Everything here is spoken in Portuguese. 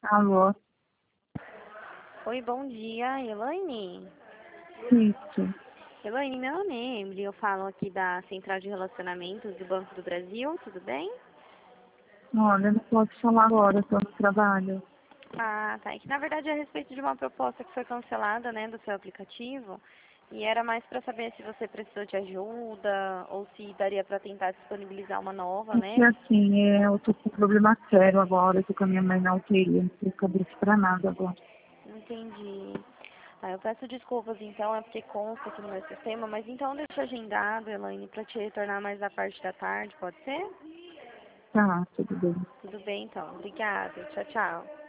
Alô, Oi, bom dia, Elaine. isso. Elaine, meu nome é Emily, eu falo aqui da Central de Relacionamentos do Banco do Brasil, tudo bem? Olha, não posso falar agora, estou no trabalho. Ah, tá. É que na verdade é a respeito de uma proposta que foi cancelada, né, do seu aplicativo. E era mais para saber se você precisou de ajuda ou se daria para tentar disponibilizar uma nova, É que né? assim, eu tô com um problema sério agora, eu tô com a minha mãe na UTI, não tenho cabeça pra nada agora. Entendi. Ah, eu peço desculpas então, é porque consta aqui no meu sistema, mas então deixa agendado, Elaine, para te retornar mais da parte da tarde, pode ser? Tá, tudo bem. Tudo bem então. Obrigada. Tchau, tchau.